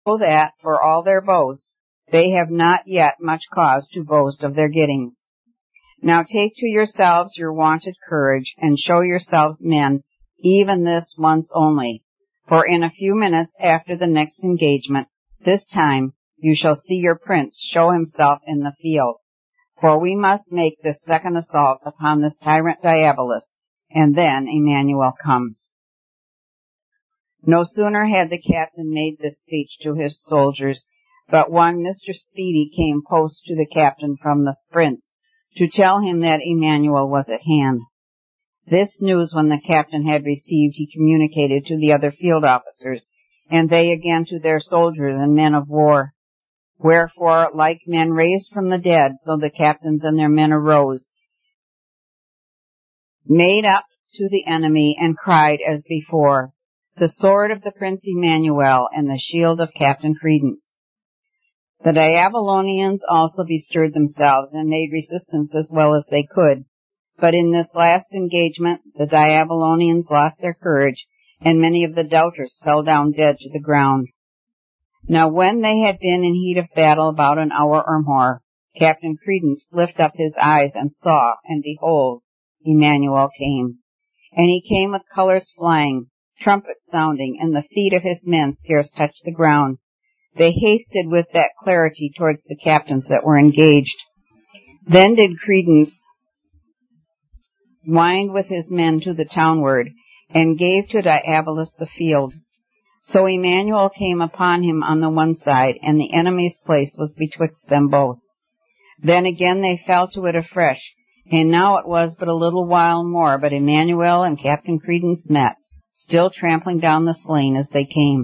that, for all their boast, they have not yet much cause to boast of their gettings. Now take to yourselves your wonted courage, and show yourselves men, even this once only. For in a few minutes after the next engagement, this time, you shall see your prince show himself in the field. For we must make this second assault upon this tyrant Diabolus, and then Emmanuel comes. No sooner had the captain made this speech to his soldiers, but one Mr. Speedy came post to the captain from the prince, to tell him that Emmanuel was at hand. This news when the captain had received, he communicated to the other field officers, and they again to their soldiers and men of war. Wherefore, like men raised from the dead, so the captains and their men arose, made up to the enemy, and cried as before, the sword of the Prince Emmanuel, and the shield of Captain Credence. The Diabolonians also bestirred themselves, and made resistance as well as they could. But in this last engagement, the Diabolonians lost their courage, and many of the doubters fell down dead to the ground. Now when they had been in heat of battle about an hour or more, Captain Credence lifted up his eyes and saw, and behold, Emmanuel came. And he came with colors flying, trumpets sounding, and the feet of his men scarce touched the ground. They hasted with that clarity towards the captains that were engaged. Then did Credence wind with his men to the townward, and gave to Diabolus the field. So Emmanuel came upon him on the one side, and the enemy's place was betwixt them both. Then again they fell to it afresh, and now it was but a little while more, but Emmanuel and Captain Credence met, still trampling down the slain as they came.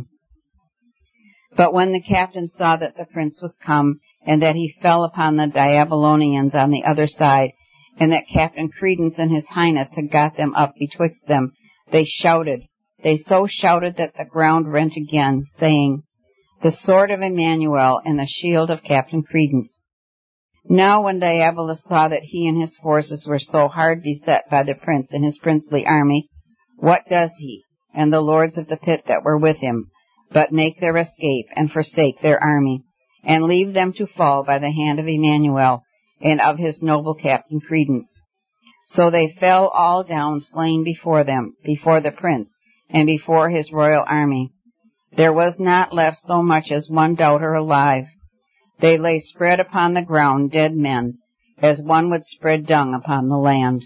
But when the captain saw that the prince was come, and that he fell upon the Diabolonians on the other side, and that Captain Credence and his highness had got them up betwixt them, they shouted. They so shouted that the ground rent again, saying, the sword of Emmanuel and the shield of Captain Credence. Now when Diabolus saw that he and his forces were so hard beset by the prince and his princely army, what does he, and the lords of the pit that were with him, but make their escape and forsake their army, and leave them to fall by the hand of Emmanuel and of his noble Captain Credence. So they fell all down slain before them, before the prince, and before his royal army. There was not left so much as one doubter alive. They lay spread upon the ground, dead men, as one would spread dung upon the land.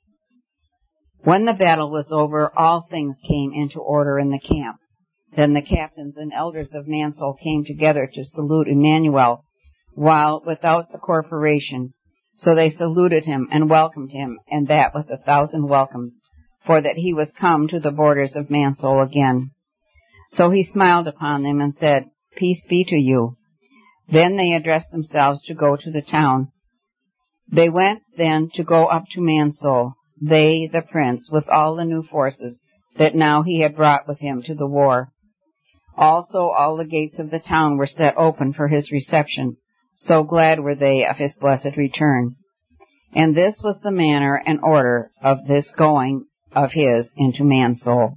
When the battle was over, all things came into order in the camp. Then the captains and elders of Mansoul came together to salute Emmanuel, while without the corporation. So they saluted him and welcomed him, and that with 1,000 welcomes, for that he was come to the borders of Mansoul again. So he smiled upon them and said, peace be to you. Then they addressed themselves to go to the town. They went then to go up to Mansoul, they, the prince, with all the new forces that now he had brought with him to the war. Also all the gates of the town were set open for his reception, so glad were they of his blessed return. And this was the manner and order of this going of his into Mansoul.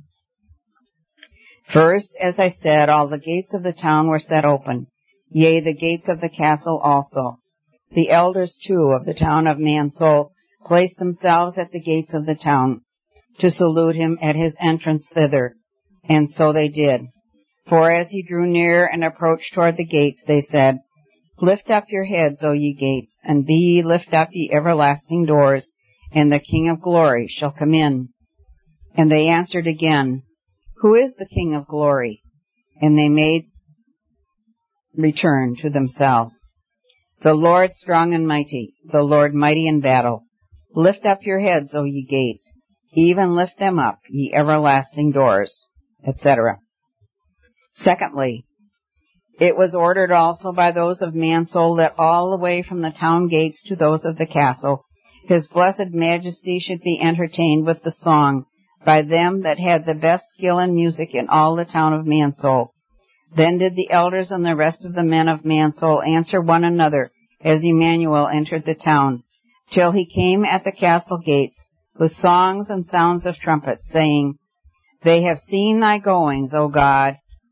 First, as I said, all the gates of the town were set open, yea, the gates of the castle also. The elders, too, of the town of Mansoul placed themselves at the gates of the town to salute him at his entrance thither, and so they did. For as he drew near and approached toward the gates, they said, lift up your heads, O ye gates, and be ye lift up ye everlasting doors, and the King of glory shall come in. And they answered again, who is the King of glory? And they made return to themselves. The Lord strong and mighty, the Lord mighty in battle. Lift up your heads, O ye gates, even lift them up, ye everlasting doors, etc. Secondly, it was ordered also by those of Mansoul that all the way from the town gates to those of the castle, his blessed majesty should be entertained with the song by them that had the best skill in music in all the town of Mansoul. Then did the elders and the rest of the men of Mansoul answer one another as Emmanuel entered the town, till he came at the castle gates with songs and sounds of trumpets, saying, they have seen thy goings, O God.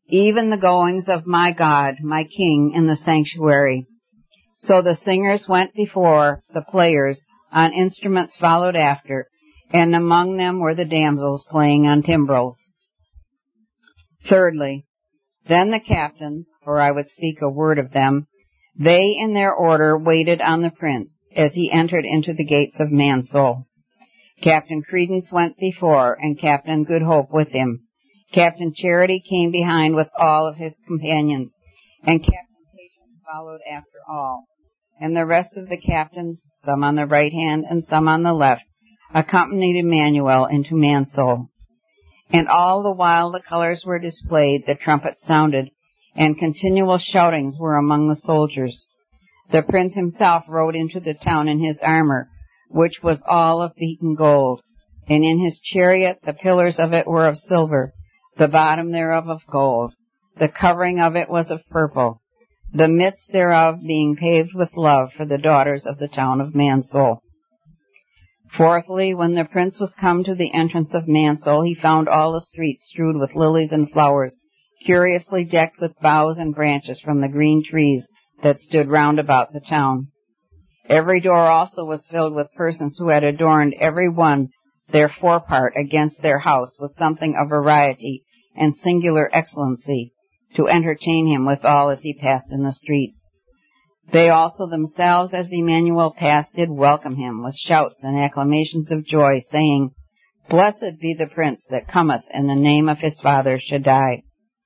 even the goings of my God, my King, in the sanctuary. So the singers went before, the players on instruments followed after, and among them were the damsels playing on timbrels. Thirdly, then the captains, for I would speak a word of them, they in their order waited on the prince as he entered into the gates of Mansoul. Captain Credence went before, and Captain Good Hope with him. Captain Charity came behind with all of his companions, and Captain Patience followed after all. And the rest of the captains, some on the right hand and some on the left, accompanied Emmanuel into Mansoul. And all the while the colors were displayed, the trumpets sounded, and continual shoutings were among the soldiers. The prince himself rode into the town in his armor, which was all of beaten gold, and in his chariot the pillars of it were of silver, the bottom thereof of gold, the covering of it was of purple, the midst thereof being paved with love for the daughters of the town of Mansoul. Fourthly, when the prince was come to the entrance of Mansoul, he found all the streets strewed with lilies and flowers, curiously decked with boughs and branches from the green trees that stood round about the town. Every door also was filled with persons who had adorned every one their forepart against their house with something of variety and singular excellency, to entertain him withal as he passed in the streets. They also themselves, as Emmanuel passed, did welcome him with shouts and acclamations of joy, saying, Blessed be the Prince that cometh in the name of his Father Shaddai.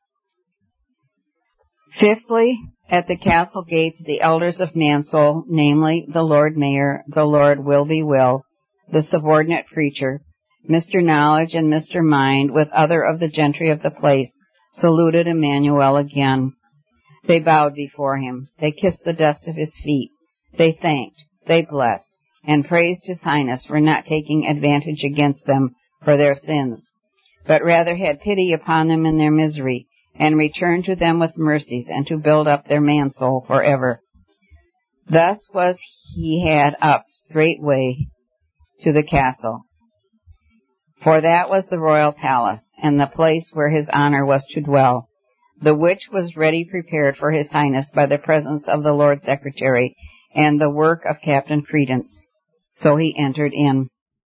Fifthly, at the castle gates the elders of Mansoul, namely the Lord Mayor, the Lord Will-be-Will, the subordinate preacher, Mr. Knowledge and Mr. Mind, with other of the gentry of the place, saluted Emmanuel again. They bowed before him, they kissed the dust of his feet, they thanked, they blessed, and praised his highness for not taking advantage against them for their sins, but rather had pity upon them in their misery, and returned to them with mercies, and to build up their Mansoul forever. Thus was he had up straightway to the castle, for that was the royal palace, and the place where his honor was to dwell, the which was ready prepared for his highness by the presence of the Lord Secretary, and the work of Captain Credence. So he entered in.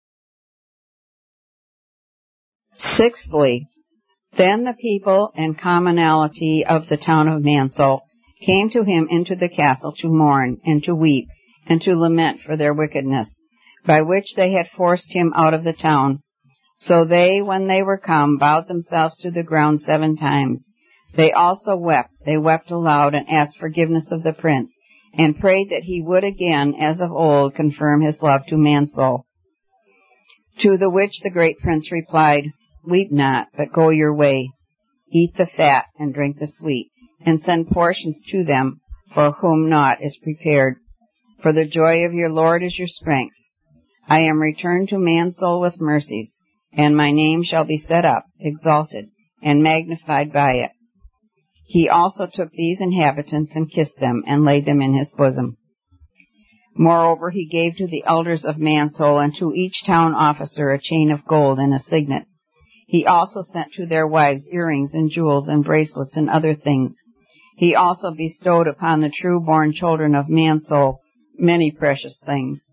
Sixthly, then the people and commonalty of the town of Mansoul came to him into the castle to mourn, and to weep, and to lament for their wickedness, by which they had forced him out of the town. So they, when they were come, bowed themselves to the ground 7 times. They also wept, they wept aloud, and asked forgiveness of the prince, and prayed that he would again, as of old, confirm his love to Mansoul. To the which the great prince replied, Weep not, but go your way. Eat the fat, and drink the sweet, and send portions to them, for whom naught is prepared. For the joy of your Lord is your strength. I am returned to Mansoul with mercies, and my name shall be set up, exalted, and magnified by it. He also took these inhabitants and kissed them, and laid them in his bosom. Moreover, he gave to the elders of Mansoul and to each town officer a chain of gold and a signet. He also sent to their wives earrings and jewels and bracelets and other things. He also bestowed upon the true-born children of Mansoul many precious things.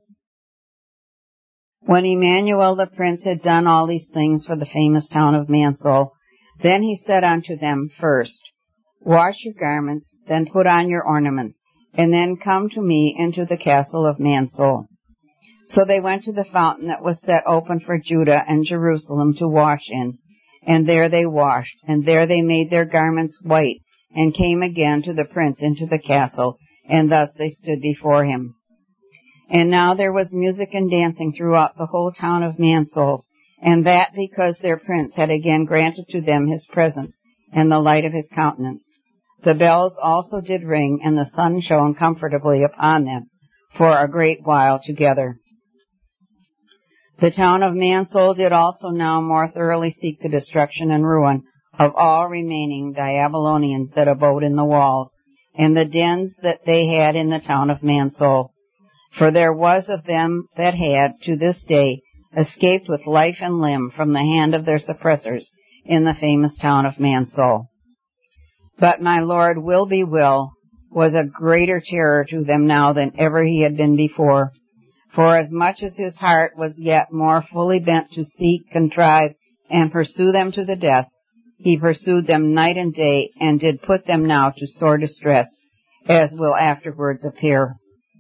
When Emmanuel the prince had done all these things for the famous town of Mansoul, then he said unto them, First, wash your garments, then put on your ornaments, and then come to me into the castle of Mansoul. So they went to the fountain that was set open for Judah and Jerusalem to wash in, and there they washed, and there they made their garments white, and came again to the prince into the castle, and thus they stood before him. And now there was music and dancing throughout the whole town of Mansoul, and that because their prince had again granted to them his presence and the light of his countenance. The bells also did ring, and the sun shone comfortably upon them for a great while together. The town of Mansoul did also now more thoroughly seek the destruction and ruin of all remaining Diabolonians that abode in the walls, and the dens that they had in the town of Mansoul. For there was of them that had, to this day, escaped with life and limb from the hand of their suppressors in the famous town of Mansoul. But my Lord Will was a greater terror to them now than ever he had been before. For as much as his heart was yet more fully bent to seek, contrive, and pursue them to the death, he pursued them night and day, and did put them now to sore distress, as will afterwards appear.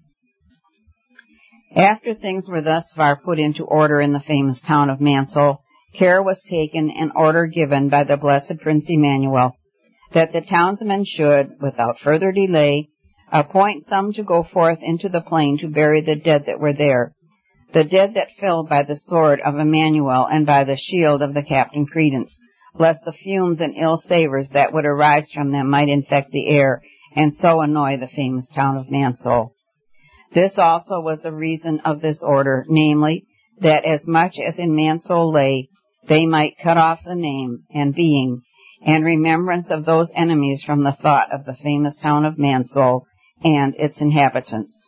After things were thus far put into order in the famous town of Mansoul, care was taken and order given by the blessed Prince Emmanuel that the townsmen should, without further delay, appoint some to go forth into the plain to bury the dead that were there, the dead that fell by the sword of Emmanuel and by the shield of the Captain Credence, lest the fumes and ill savours that would arise from them might infect the air, and so annoy the famous town of Mansoul. This also was the reason of this order, namely, that as much as in Mansoul lay, they might cut off the name and being and remembrance of those enemies from the thought of the famous town of Mansoul and its inhabitants.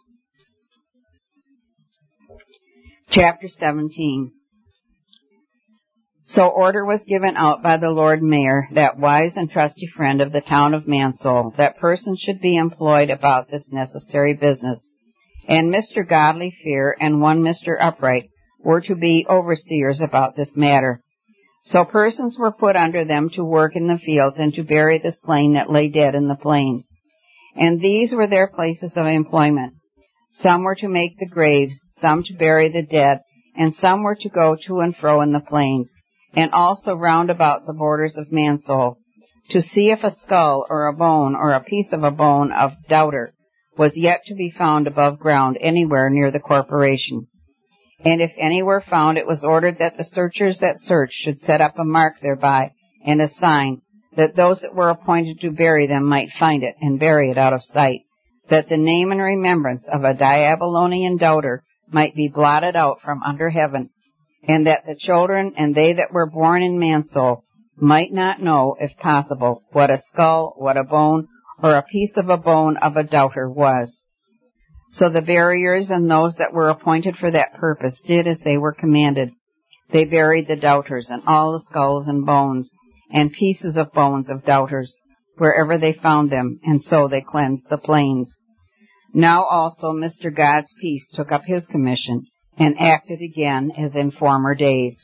Chapter 17. So order was given out by the Lord Mayor, that wise and trusty friend of the town of Mansoul, that persons should be employed about this necessary business, and Mr. Godly Fear and one Mr. Upright were to be overseers about this matter. So persons were put under them to work in the fields and to bury the slain that lay dead in the plains. And these were their places of employment. Some were to make the graves, some to bury the dead, and some were to go to and fro in the plains, and also round about the borders of Mansoul, to see if a skull or a bone or a piece of a bone of Doubter was yet to be found above ground anywhere near the corporation. And if any were found, it was ordered that the searchers that searched should set up a mark thereby, and a sign, that those that were appointed to bury them might find it, and bury it out of sight, that the name and remembrance of a Diabolonian doubter might be blotted out from under heaven, and that the children and they that were born in Mansoul might not know, if possible, what a skull, what a bone, or a piece of a bone of a doubter was. So the buriers and those that were appointed for that purpose did as they were commanded. They buried the doubters and all the skulls and bones and pieces of bones of doubters, wherever they found them, and so they cleansed the plains. Now also Mr. God's Peace took up his commission, and acted again as in former days.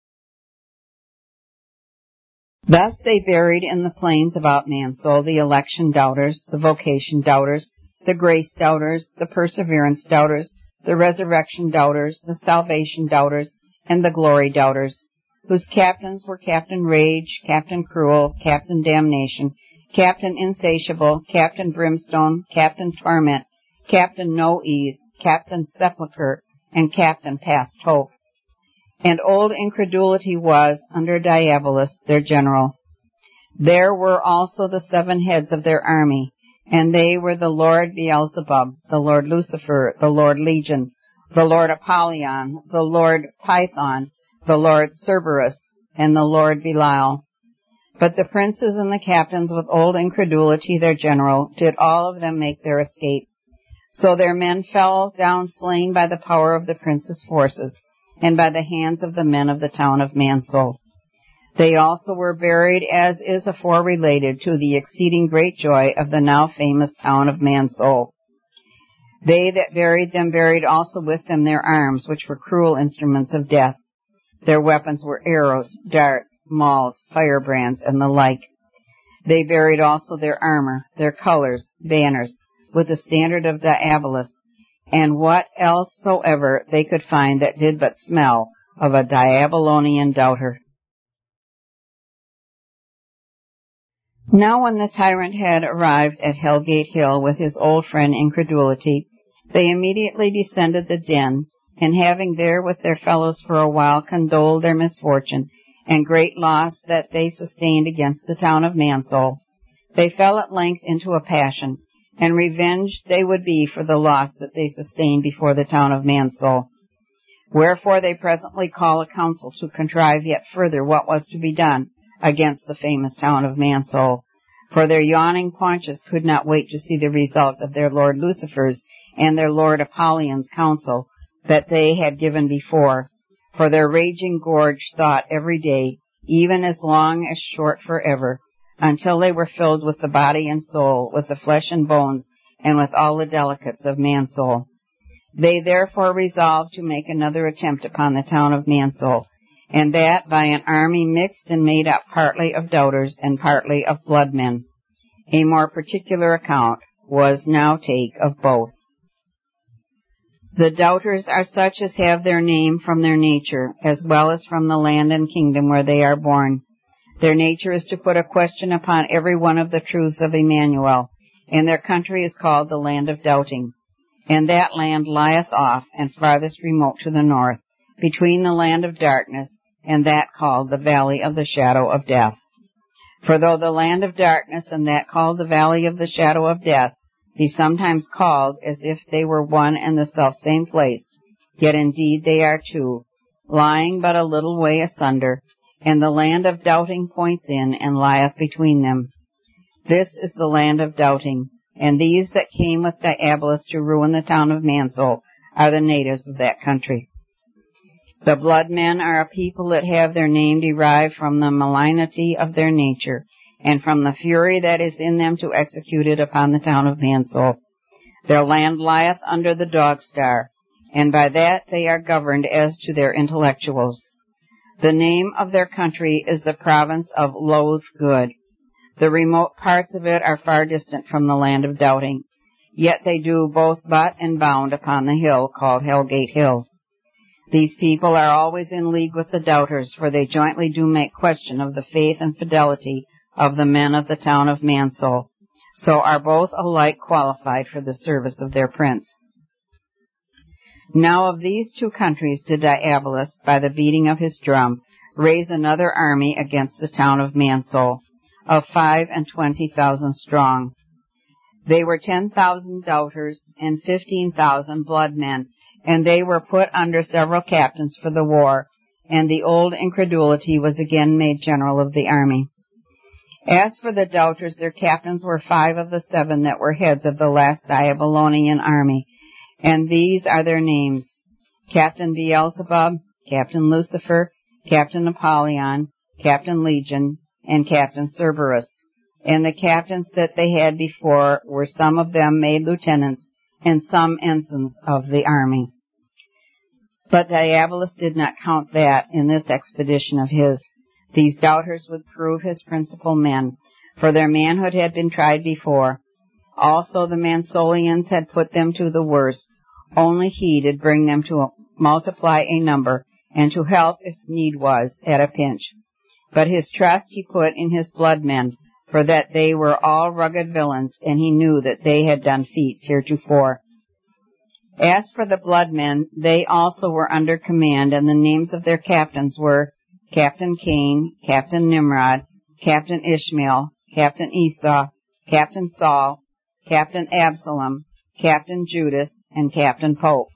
Thus they buried in the plains about Mansoul the election doubters, the vocation doubters, the grace doubters, the perseverance doubters, the resurrection doubters, the salvation doubters, and the glory doubters, whose captains were Captain Rage, Captain Cruel, Captain Damnation, Captain Insatiable, Captain Brimstone, Captain Torment, Captain No Ease, Captain Sepulchre, and Captain Past Hope. And old Incredulity was, under Diabolus, their general. There were also the 7 heads of their army, and they were the Lord Beelzebub, the Lord Lucifer, the Lord Legion, the Lord Apollyon, the Lord Python, the Lord Cerberus, and the Lord Belial. But the princes and the captains with old Incredulity their general did all of them make their escape. So their men fell down slain by the power of the prince's forces, and by the hands of the men of the town of Mansoul. They also were buried as is afore related, to the exceeding great joy of the now famous town of Mansoul. They that buried them buried also with them their arms, which were cruel instruments of death. Their weapons were arrows, darts, mauls, firebrands, and the like. They buried also their armor, their colors, banners, with the standard of Diabolus, and what else soever they could find that did but smell of a Diabolonian doubter. Now when the tyrant had arrived at Hellgate Hill with his old friend Incredulity, they immediately descended the den, and having there with their fellows for a while condoled their misfortune and great loss that they sustained against the town of Mansoul, they fell at length into a passion, and revenged they would be for the loss that they sustained before the town of Mansoul. Wherefore they presently call a council to contrive yet further what was to be done against the famous town of Mansoul, for their yawning paunches could not wait to see the result of their Lord Lucifer's and their Lord Apollyon's counsel that they had given before, for their raging gorge thought every day, even as long as short forever, until they were filled with the body and soul, with the flesh and bones, and with all the delicates of man's soul. They therefore resolved to make another attempt upon the town of Mansoul, and that by an army mixed and made up partly of doubters and partly of blood men. A more particular account was now take of both. The doubters are such as have their name from their nature, as well as from the land and kingdom where they are born. Their nature is to put a question upon every one of the truths of Emmanuel, and their country is called the land of doubting. And that land lieth off, and farthest remote to the north, between the land of darkness and that called the valley of the shadow of death. For though the land of darkness and that called the valley of the shadow of death be sometimes called as if they were one and the selfsame place, yet indeed they are two, lying but a little way asunder, and the land of doubting points in and lieth between them. This is the land of doubting, and these that came with Diabolus to ruin the town of Mansoul are the natives of that country. The blood men are a people that have their name derived from the malignity of their nature, and from the fury that is in them to execute it upon the town of Mansoul. Their land lieth under the dog star, and by that they are governed as to their intellectuals. The name of their country is the province of Loath Good. The remote parts of it are far distant from the land of doubting, yet they do both butt and bound upon the hill called Hellgate Hill. These people are always in league with the doubters, for they jointly do make question of the faith and fidelity of the men of the town of Mansoul, so are both alike qualified for the service of their prince. Now of these two countries did Diabolus, by the beating of his drum, raise another army against the town of Mansoul, of 25,000 strong. They were 10,000 doubters and 15,000 blood men, and they were put under several captains for the war, and the old incredulity was again made general of the army. As for the doubters, their captains were 5 of the 7 that were heads of the last Diabolonian army, and these are their names: Captain Beelzebub, Captain Lucifer, Captain Apollyon, Captain Legion, and Captain Cerberus. And the captains that they had before were some of them made lieutenants, and some ensigns of the army. But Diabolus did not count that in this expedition of his. These doubters would prove his principal men, for their manhood had been tried before. Also the Mansoulians had put them to the worst, only he did bring them to multiply a number, and to help, if need was, at a pinch. But his trust he put in his blood men, for that they were all rugged villains, and he knew that they had done feats heretofore. As for the blood men, they also were under command, and the names of their captains were Captain Cain, Captain Nimrod, Captain Ishmael, Captain Esau, Captain Saul, Captain Absalom, Captain Judas, and Captain Pope.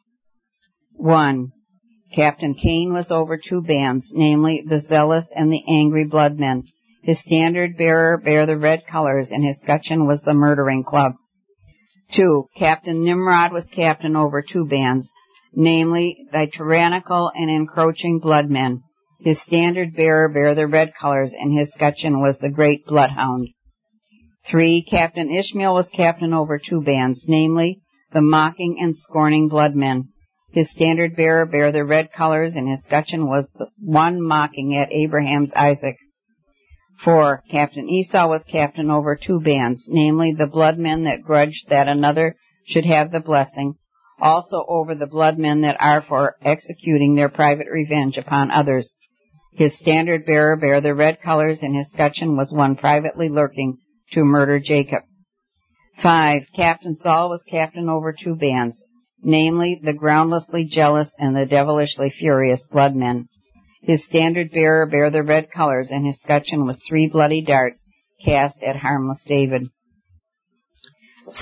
1. Captain Cain was over 2 bands, namely the zealous and the angry blood men. His standard bearer bare the red colors, and his scutcheon was the murdering club. 2. Captain Nimrod was captain over 2 bands, namely the tyrannical and encroaching blood men. His standard bearer bare the red colors, and his scutcheon was the great bloodhound. 3. Captain Ishmael was captain over 2 bands, namely the mocking and scorning blood men. His standard bearer bare the red colors, and his scutcheon was the one mocking at Abraham's Isaac. 4. Captain Esau was captain over 2 bands, namely the blood men that grudged that another should have the blessing, also over the blood men that are for executing their private revenge upon others. His standard bearer bare the red colors, and his scutcheon was one privately lurking to murder Jacob. 5. Captain Saul was captain over 2 bands, namely the groundlessly jealous and the devilishly furious blood men. His standard bearer bare the red colors, and his scutcheon was 3 bloody darts cast at harmless David.